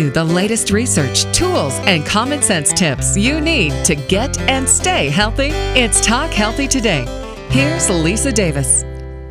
you the latest research, tools, and common sense tips you need to get and stay healthy. It's Talk Healthy Today. Here's Lisa Davis.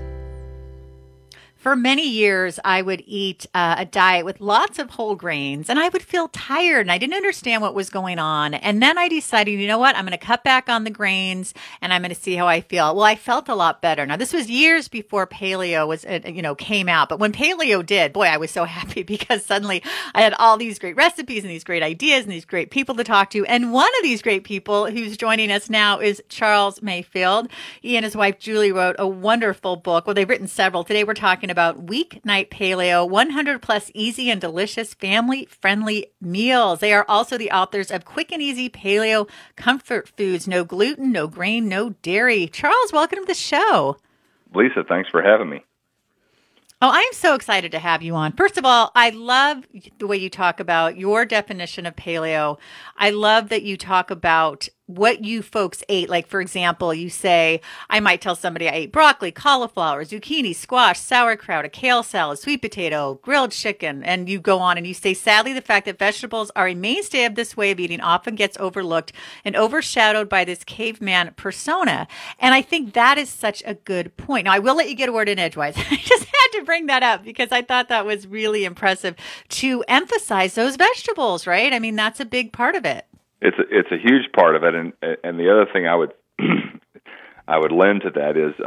For many years, I would eat a diet with lots of whole grains, and I would feel tired, and I didn't understand what was going on. And then I decided, you know what? I'm going to cut back on the grains, and I'm going to see how I feel. Well, I felt a lot better. Now, this was years before paleo was, came out. But when paleo did, boy, I was so happy because suddenly I had all these great recipes and these great ideas and these great people to talk to. And one of these great people who's joining us now is Charles Mayfield. He and his wife, Julie, wrote a wonderful book. Well, they've written several. Today, we're talking about Weeknight Paleo, 100 plus easy and delicious family-friendly meals. They are also the authors of Quick and Easy Paleo Comfort Foods, no gluten, no grain, no dairy. Charles, welcome to the show. Lisa, thanks for having me. Oh, I'm so excited to have you on. First of all, I love the way you talk about your definition of paleo. I love that you talk about what you folks ate. Like, for example, you say, I might tell somebody I ate broccoli, cauliflower, zucchini, squash, sauerkraut, a kale salad, sweet potato, grilled chicken. And you go on and you say, sadly, the fact that vegetables are a mainstay of this way of eating often gets overlooked and overshadowed by this caveman persona. And I think that is such a good point. Now, I will let you get a word in edgewise. I just had to bring that up because I thought that was really impressive to emphasize those vegetables, right? I mean, that's a big part of it. It's a huge part of it, and the other thing I would I would lend to that is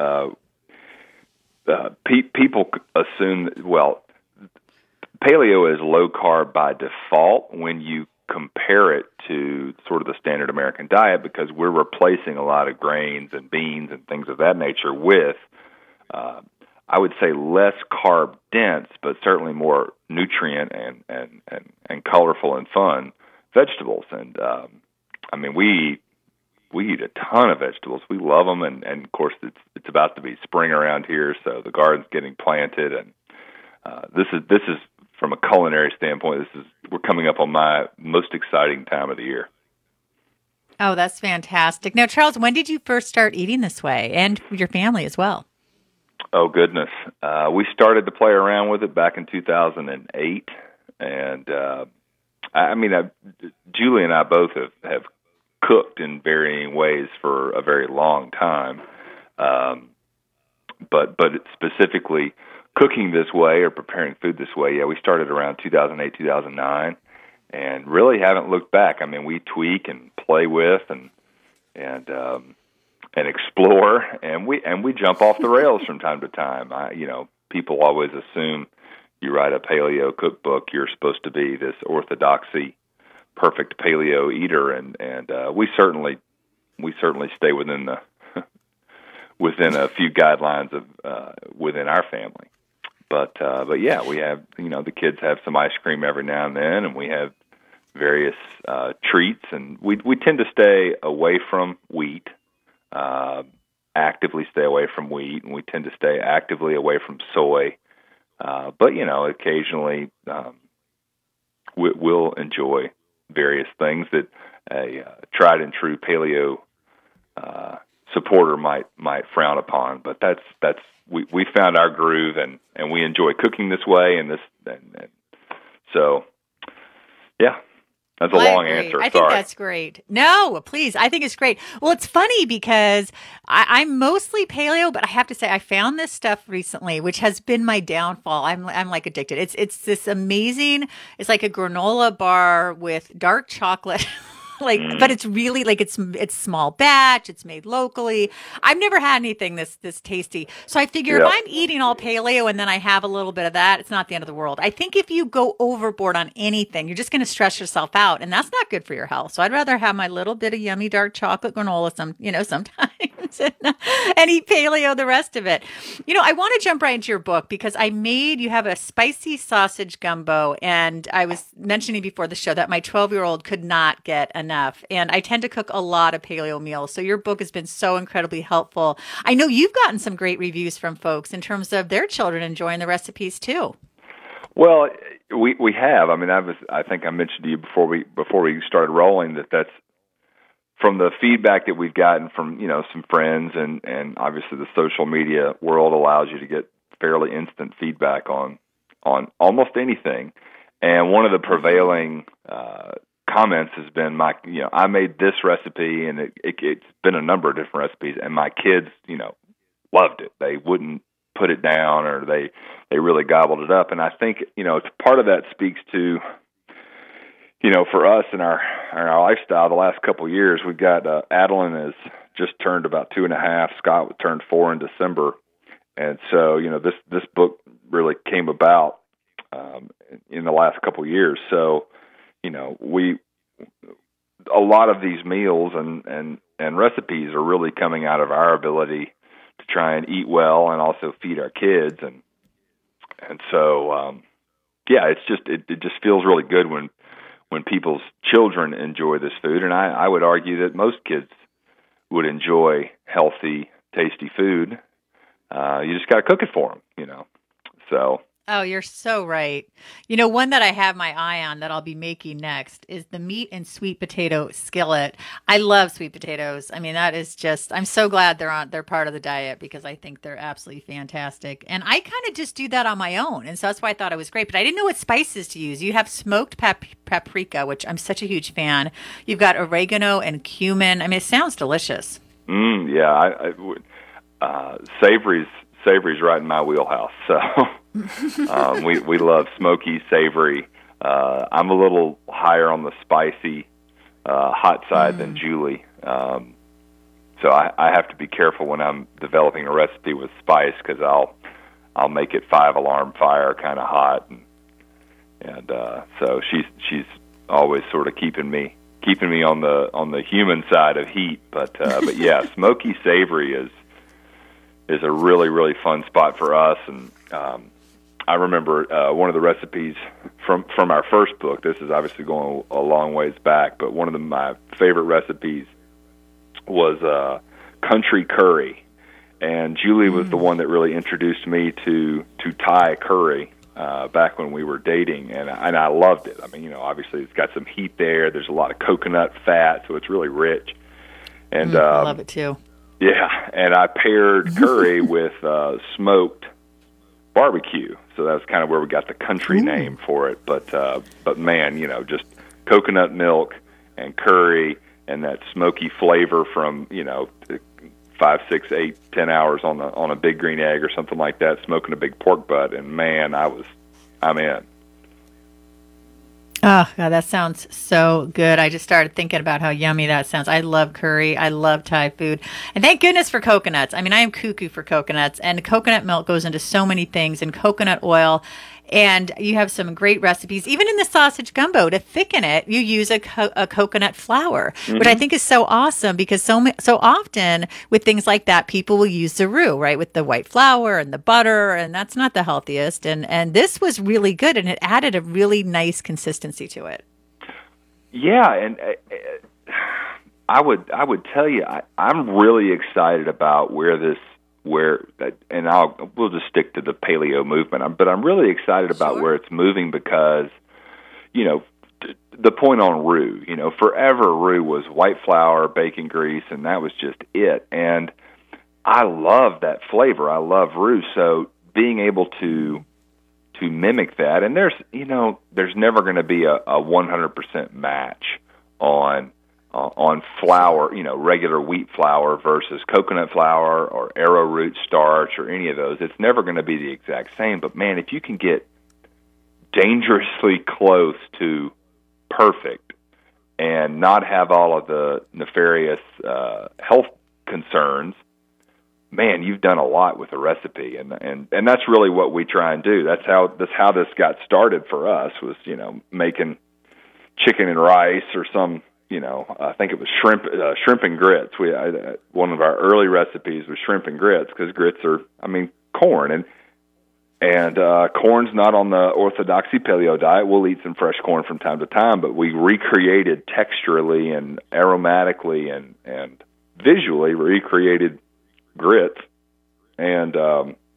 people assume that, well, paleo is low carb by default when you compare it to sort of the standard American diet because we're replacing a lot of grains and beans and things of that nature with I would say less carb dense, but certainly more nutrient and colorful and fun vegetables. And I mean, we eat a ton of vegetables. We love them, and of course it's about to be spring around here, so the garden's getting planted. And this is from a culinary standpoint. We're coming up on my most exciting time of the year. Oh, that's fantastic. Now, Charles, when did you first start eating this way, and your family as well? Oh goodness, we started to play around with it back in 2008, and Julie and I both have cooked in varying ways for a very long time, but specifically cooking this way or preparing food this way, yeah, we started around 2008, 2009, and really haven't looked back. I mean, we tweak and play with and explore, and we jump off the rails from time to time. People always assume you write a paleo cookbook, you're supposed to be this orthodoxy, perfect paleo eater, and we certainly stay within the within a few guidelines of within our family. But yeah, we have the kids have some ice cream every now and then, and we have various treats, and we tend to stay away from wheat, actively stay away from wheat, and we tend to stay actively away from soy. But occasionally we'll enjoy various things that a tried and true paleo supporter might frown upon. But that's we found our groove, and we enjoy cooking this way, and so yeah. That's a long answer. I think that's great. No, please. I think it's great. Well, it's funny because I'm mostly paleo, but I have to say I found this stuff recently, which has been my downfall. I'm like addicted. It's this amazing. It's like a granola bar with dark chocolate. But it's really it's small batch. It's made locally. I've never had anything this tasty. So I figure if I'm eating all paleo and then I have a little bit of that, it's not the end of the world. I think if you go overboard on anything, you're just going to stress yourself out, and that's not good for your health. So I'd rather have my little bit of yummy dark chocolate granola sometimes and eat paleo the rest of it. I want to jump right into your book because you have a spicy sausage gumbo, and I was mentioning before the show that my 12-year-old could not get enough. And I tend to cook a lot of paleo meals. So your book has been so incredibly helpful. I know you've gotten some great reviews from folks in terms of their children enjoying the recipes too. Well, we have. I mean, I think I mentioned to you before we started rolling that's from the feedback that we've gotten from some friends, and obviously the social media world allows you to get fairly instant feedback on almost anything. And one of the prevailing comments has been, I made this recipe, and it's been a number of different recipes, and my kids, loved it. They wouldn't put it down, or they really gobbled it up. And I think, it's part of that speaks to, for us in our lifestyle the last couple of years. We've got Adeline has just turned about 2.5. Scott turned 4 in December. And so, this book really came about in the last couple of years. So, a lot of these meals and recipes are really coming out of our ability to try and eat well and also feed our kids. And so, it just feels really good when people's children enjoy this food. And I would argue that most kids would enjoy healthy, tasty food. You just got to cook it for them, So. Oh, you're so right. One that I have my eye on that I'll be making next is the meat and sweet potato skillet. I love sweet potatoes. I mean, that is just, I'm so glad they're part of the diet, because I think they're absolutely fantastic. And I kind of just do that on my own. And so that's why I thought it was great, but I didn't know what spices to use. You have smoked paprika, which I'm such a huge fan. You've got oregano and cumin. I mean, it sounds delicious. Yeah. Savory's right in my wheelhouse. So we love smoky, savory. I'm a little higher on the spicy, hot side than Julie. So I have to be careful when I'm developing a recipe with spice, because I'll make it 5-alarm fire kind of hot, and so she's always sort of keeping me on the human side of heat. But yeah, smoky savory is a really, really fun spot for us. And I remember one of the recipes from our first book. This is obviously going a long ways back, but one of my favorite recipes was country curry. And Julie was the one that really introduced me to Thai curry back when we were dating, and I loved it. I mean, obviously it's got some heat there. There's a lot of coconut fat, so it's really rich. And I love it too. Yeah, and I paired curry with smoked barbecue, so that's kind of where we got the country name for it. But man, just coconut milk and curry and that smoky flavor from 5, 6, 8, 10 hours on a big green egg or something like that, smoking a big pork butt, and man, I'm in. Oh, God, that sounds so good. I just started thinking about how yummy that sounds. I love curry. I love Thai food. And thank goodness for coconuts. I mean, I am cuckoo for coconuts. And coconut milk goes into so many things, and coconut oil. And you have some great recipes. Even in the sausage gumbo, to thicken it, you use a coconut flour, which I think is so awesome, because so often with things like that, people will use the roux, right, with the white flour and the butter, and that's not the healthiest. And this was really good, and it added a really nice consistency to it. Yeah, and I would tell you, I'm really excited about and we'll just stick to the paleo movement, but I'm really excited about where it's moving, because, the point on roux, forever roux was white flour, bacon grease, and that was just it. And I love that flavor. I love roux. So being able to mimic that, and there's never going to be a 100% match on flour, regular wheat flour versus coconut flour or arrowroot starch or any of those. It's never going to be the exact same. But man, if you can get dangerously close to perfect and not have all of the nefarious health concerns, man, you've done a lot with a recipe. And that's really what we try and do. That's how this got started for us, was, making chicken and rice or some, I think it was shrimp and grits. One of our early recipes was shrimp and grits, because grits are, corn, and corn's not on the orthodoxy paleo diet. We'll eat some fresh corn from time to time, but we recreated texturally and aromatically and visually recreated grits, and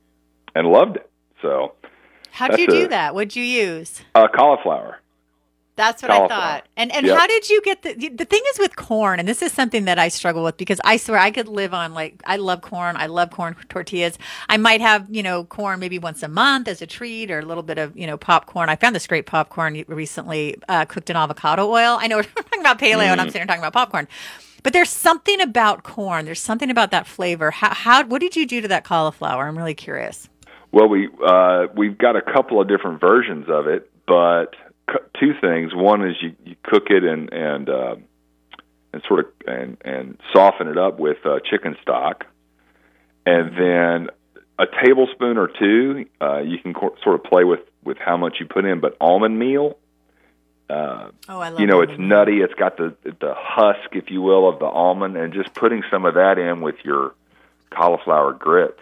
loved it. So how'd you do that? What'd you use? Cauliflower. That's what Cauliflower. I thought. And Yep. how did you get the thing is with corn, and this is something that I struggle with because I swear I could live on I love corn. I love corn tortillas. I might have, corn maybe once a month as a treat or a little bit of, popcorn. I found this great popcorn recently cooked in avocado oil. I know we're talking about paleo and I'm sitting here talking about popcorn. But there's something about corn. There's something about that flavor. What did you do to that cauliflower? I'm really curious. Well, we've got a couple of different versions of it, but two things. One is you cook it and sort of and soften it up with chicken stock, and then a tablespoon or two. You can sort of play with how much you put in, but almond meal. I love it's nutty. It's got the husk, if you will, of the almond, and just putting some of that in with your cauliflower grits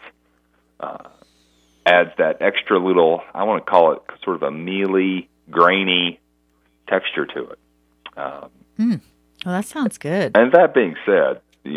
adds that extra little, I want to call it sort of a mealy, grainy texture to it. Well, that sounds good. And that being said,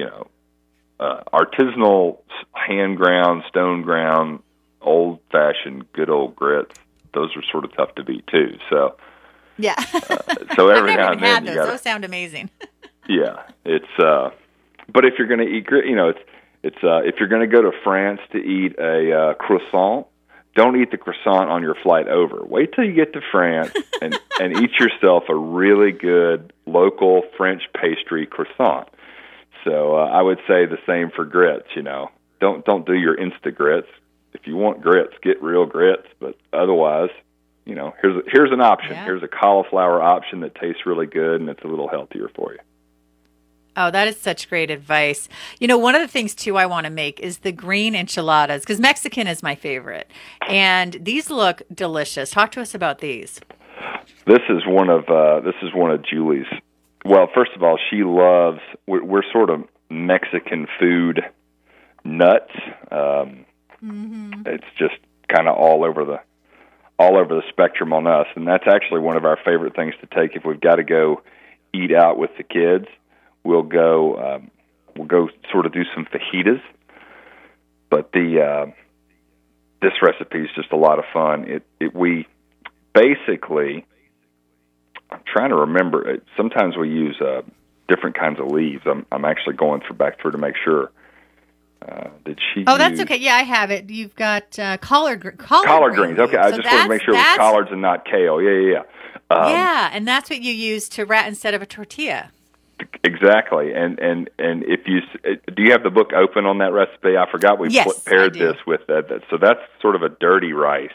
artisanal, hand-ground, stone-ground, old-fashioned, good old grits, those are sort of tough to beat, too. So, yeah. So every I've now never and even then had those sound amazing. Yeah, it's. But if you're going to eat, it's if you're going to go to France to eat a croissant, don't eat the croissant on your flight over. Wait till you get to France and eat yourself a really good local French pastry croissant. So I would say the same for grits. Don't do your Insta grits. If you want grits, get real grits. But otherwise, here's an option. Yeah. Here's a cauliflower option that tastes really good and it's a little healthier for you. Oh, that is such great advice. One of the things, too, I want to make is the green enchiladas, because Mexican is my favorite. And these look delicious. Talk to us about these. This is one of Julie's. Well, first of all, she loves, we're sort of Mexican food nuts. It's just kind of all over the spectrum on us. And that's actually one of our favorite things to take if we've got to go eat out with the kids. We'll go sort of do some fajitas, but this recipe is just a lot of fun. We basically, I'm trying to remember. Sometimes we use different kinds of leaves. I'm actually going back through to make sure. Did she? Oh, that's okay. Yeah, I have it. You've got collard greens. Okay, I just wanted to make sure it was collards and not kale. Yeah. Yeah, and that's what you use to wrap instead of a tortilla. Exactly, and if do you have the book open on that recipe? I forgot we paired this with that. So that's sort of a dirty rice.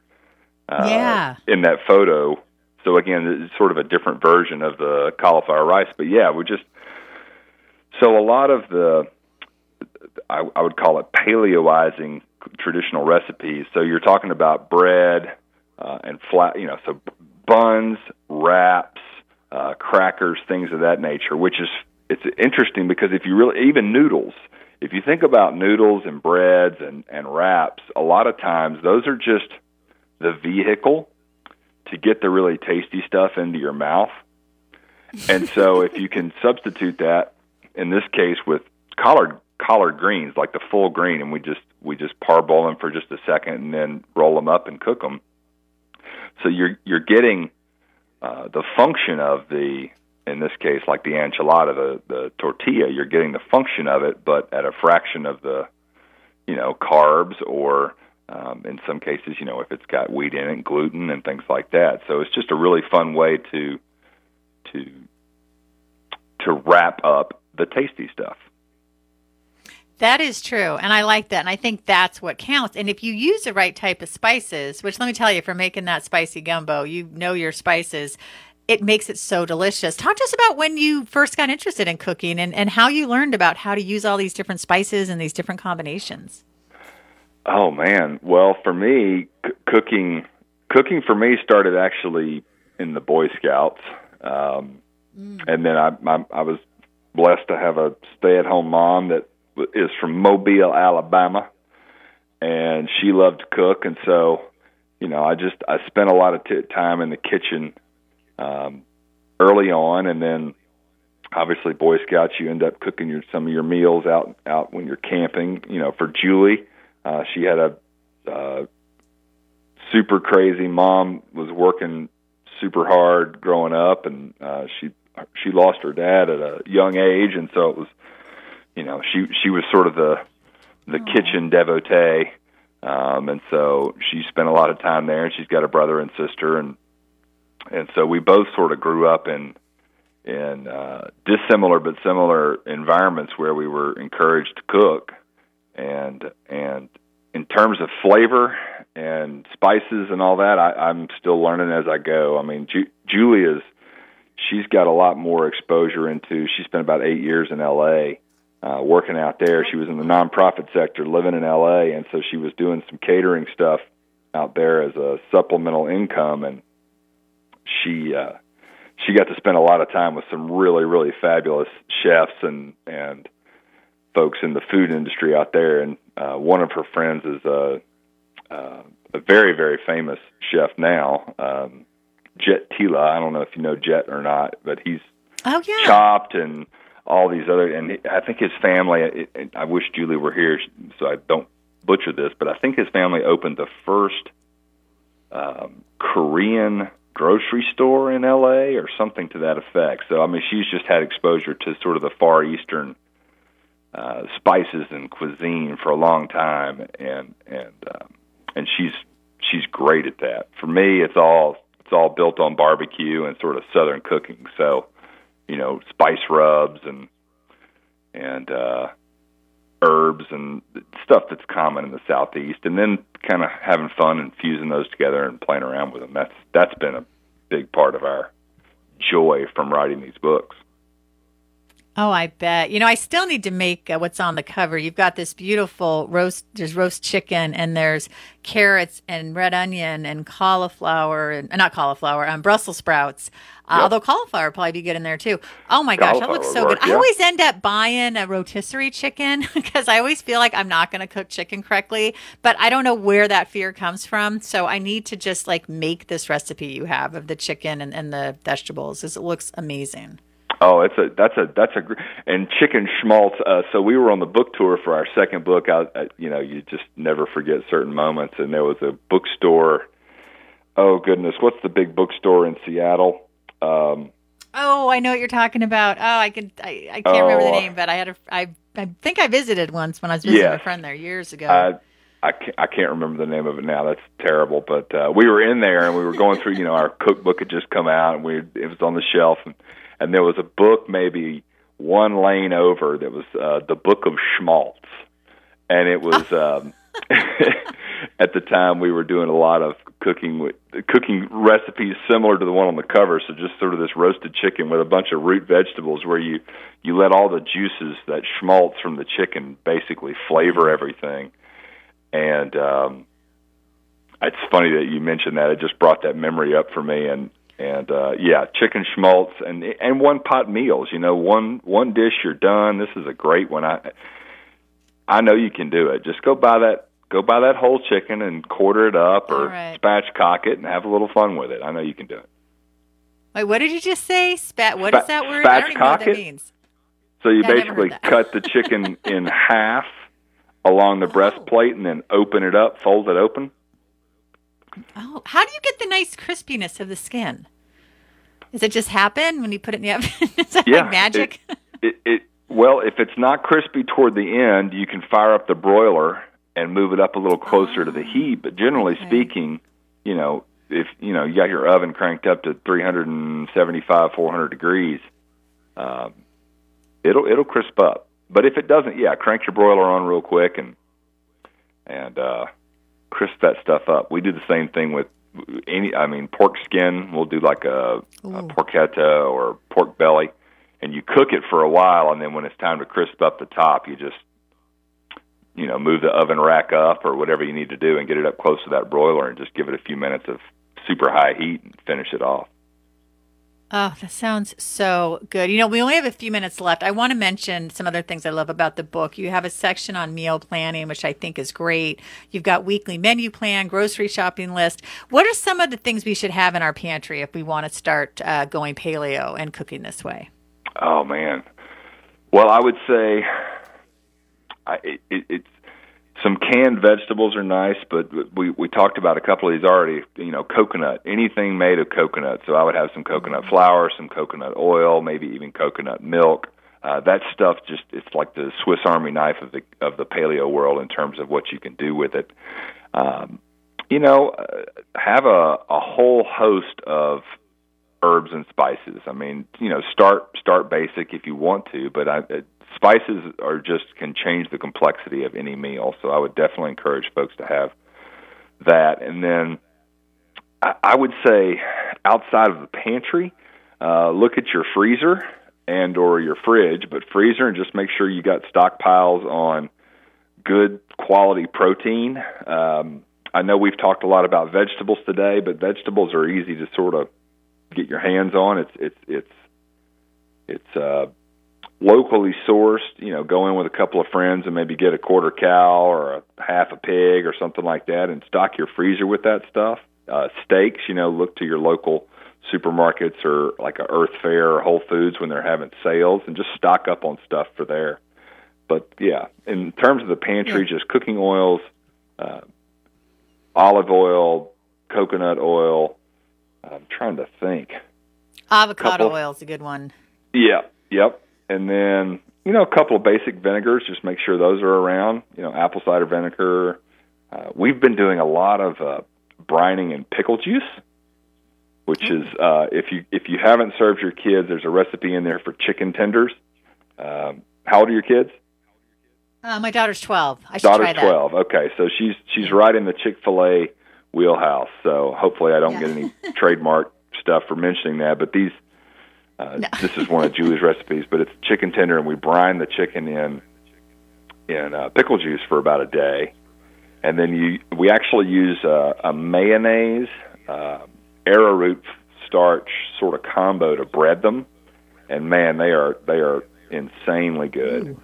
In that photo. So again, it's sort of a different version of the cauliflower rice. But yeah, so a lot of the I would call it paleoizing traditional recipes. So you're talking about bread and flat, so buns, wraps. Crackers, things of that nature, it's interesting because if you really, even noodles, if you think about noodles and breads and wraps, a lot of times those are just the vehicle to get the really tasty stuff into your mouth. And so if you can substitute that, in this case with collard greens, like the full green, and we just parboil them for just a second and then roll them up and cook them. So you're getting the function of in this case, like the enchilada, the tortilla, you're getting the function of it, but at a fraction of the, carbs or, in some cases, if it's got wheat in it, gluten and things like that. So it's just a really fun way to wrap up the tasty stuff. That is true, and I like that, and I think that's what counts. And if you use the right type of spices, which let me tell you, for making that spicy gumbo, your spices, it makes it so delicious. Talk to us about when you first got interested in cooking and how you learned about how to use all these different spices and these different combinations. Oh, man. Well, for me, cooking for me started actually in the Boy Scouts. And then I was blessed to have a stay-at-home mom that is from Mobile, Alabama, and she loved to cook, and so I spent a lot of time in the kitchen early on, and then obviously Boy Scouts, you end up cooking some of your meals out when you're camping. For Julie, she had a super crazy mom, was working super hard growing up, and she lost her dad at a young age, and so it was, she was sort of the kitchen devotee, and so she spent a lot of time there. And she's got a brother and sister, and so we both sort of grew up in dissimilar but similar environments where we were encouraged to cook, and in terms of flavor and spices and all that, I'm still learning as I go. I mean, she's got a lot more exposure into. She spent about 8 years in L.A. Working out there. She was in the nonprofit sector, living in L.A., and so she was doing some catering stuff out there as a supplemental income, and she got to spend a lot of time with some really, really fabulous chefs and folks in the food industry out there. And one of her friends is a very, very famous chef now, Jet Tila. I don't know if you know Jet or not, but he's Chopped and all these other. And I think his family. I wish Julie were here so I don't butcher this, but I think his family opened the first Korean grocery store in L.A. or something to that effect. So, I mean, she's just had exposure to sort of the Far Eastern spices and cuisine for a long time, and she's great at that. For me, it's all built on barbecue and sort of Southern cooking. So, spice rubs and herbs and stuff that's common in the Southeast, and then kind of having fun and fusing those together and playing around with them. That's been a big part of our joy from writing these books. Oh, I bet. I still need to make what's on the cover. You've got this beautiful roast. There's roast chicken, and there's carrots and red onion and cauliflower, and not cauliflower, Brussels sprouts. Yep. Although cauliflower would probably be good in there too. Oh my gosh, that looks so good. I always end up buying a rotisserie chicken because I always feel like I'm not going to cook chicken correctly, but I don't know where that fear comes from. So I need to just make this recipe you have of the chicken and the vegetables, because it looks amazing. Oh, that's a and chicken schmaltz. So we were on the book tour for our second book. You just never forget certain moments. And there was a bookstore. Oh goodness, what's the big bookstore in Seattle? Oh, I know what you're talking about. Oh, I can't remember the name, but I think I visited once when I was visiting a friend there years ago. I can't remember the name of it now. That's terrible. But we were in there and we were going through. Our cookbook had just come out and it was on the shelf, and there was a book maybe one lane over that was the Book of Schmaltz, and it was at the time we were doing a lot of cooking recipes similar to the one on the cover. So just sort of this roasted chicken with a bunch of root vegetables where you let all the juices, that schmaltz from the chicken, basically flavor everything. And it's funny that you mentioned that. It just brought that memory up for me. And chicken schmaltz and one pot meals. One dish, you're done. This is a great one. I know you can do it. Just go buy that whole chicken and quarter it up or spatchcock it and have a little fun with it. I know you can do it. Wait, what did you just say? What is that word? I don't even know what that means. So you basically cut the chicken in half along the breastplate and then open it up, fold it open. Oh, how do you get the nice crispiness of the skin? Does it just happen when you put it in the oven? Is that like magic? Well, if it's not crispy toward the end, you can fire up the broiler and move it up a little closer to the heat. But generally speaking, if you got your oven cranked up to 375, 400 degrees, it'll crisp up. But if it doesn't, crank your broiler on real quick and crisp that stuff up. We do the same thing with pork skin. We'll do like a porchetta or pork belly, and you cook it for a while, and then when it's time to crisp up the top, you just move the oven rack up or whatever you need to do and get it up close to that broiler and just give it a few minutes of super high heat and finish it off. Oh, that sounds so good. We only have a few minutes left. I want to mention some other things I love about the book. You have a section on meal planning, which I think is great. You've got weekly menu plan, grocery shopping list. What are some of the things we should have in our pantry if we want to start going paleo and cooking this way? Oh, man. Well, I would say it's Some canned vegetables are nice, but we talked about a couple of these already. Coconut, anything made of coconut. So I would have some coconut flour, some coconut oil, maybe even coconut milk. That stuff it's like the Swiss Army knife of the paleo world in terms of what you can do with it. Have a whole host of herbs and spices. I mean, start basic if you want to, but spices can change the complexity of any meal. So I would definitely encourage folks to have that. And then I would say outside of the pantry, look at your freezer and or your fridge, but freezer, and just make sure you got stockpiles on good quality protein. I know we've talked a lot about vegetables today, but vegetables are easy to sort of get your hands on. It's locally sourced. Go in with a couple of friends and maybe get a quarter cow or a half a pig or something like that, and stock your freezer with that stuff. Steaks, look to your local supermarkets or like a Earth Fare or Whole Foods when they're having sales, and just stock up on stuff for there. But yeah, in terms of the pantry, just cooking oils, olive oil, coconut oil. I'm trying to think. Avocado oil is a good one. Yeah, yep. And then, a couple of basic vinegars, just make sure those are around. Apple cider vinegar. We've been doing a lot of brining and pickle juice, which is, if you haven't served your kids, there's a recipe in there for chicken tenders. How old are your kids? My daughter's 12. I should try that. 12. Okay, so she's right in the Chick-fil-A wheelhouse. So hopefully I don't get any trademark stuff for mentioning that. But these, this is one of Julie's recipes. But it's chicken tender, and we brine the chicken in pickle juice for about a day, and then we actually use a mayonnaise, arrowroot starch sort of combo to bread them, and man, they are insanely good.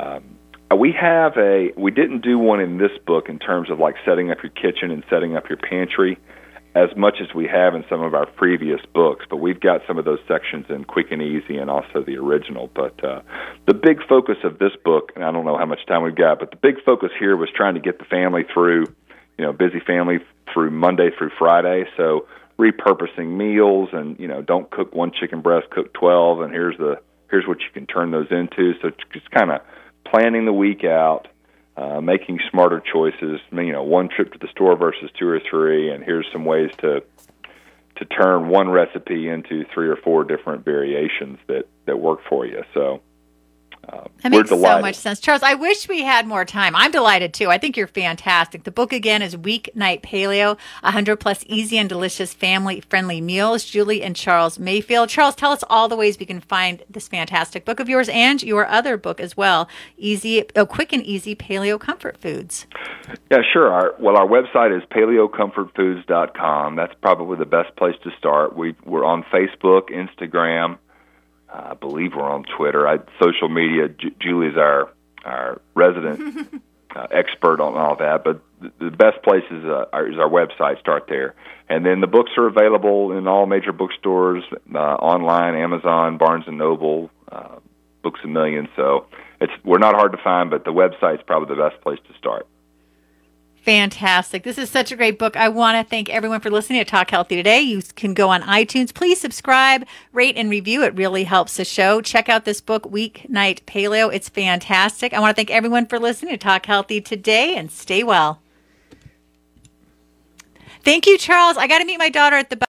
We didn't do one in this book in terms of like setting up your kitchen and setting up your pantry as much as we have in some of our previous books, but we've got some of those sections in Quick and Easy and also the original. But the big focus of this book, and I don't know how much time we've got, but the big focus here was trying to get the family through, busy family through Monday through Friday. So repurposing meals and, don't cook one chicken breast, cook 12, and here's what you can turn those into. So just kind of planning the week out, making smarter choices, one trip to the store versus 2 or 3, and here's some ways to turn one recipe into 3 or 4 different variations that work for you. So that makes so much sense. Charles, I wish we had more time. I'm delighted, too. I think you're fantastic. The book, again, is Weeknight Paleo, 100+ easy and delicious family-friendly meals. Julie and Charles Mayfield. Charles, tell us all the ways we can find this fantastic book of yours and your other book as well, Quick and Easy Paleo Comfort Foods. Yeah, sure. Our website is paleocomfortfoods.com. That's probably the best place to start. We're on Facebook, Instagram. I believe we're on Twitter. Social media. Julie's our resident expert on all that. But the best place is our website. Start there, and then the books are available in all major bookstores, online, Amazon, Barnes and Noble, Books A Million. So we're not hard to find, but the website's probably the best place to start. Fantastic. This is such a great book. I want to thank everyone for listening to Talk Healthy Today. You can go on iTunes. Please subscribe, rate, and review. It really helps the show. Check out this book, Weeknight Paleo. It's fantastic. I want to thank everyone for listening to Talk Healthy Today, and stay well. Thank you, Charles. I got to meet my daughter at the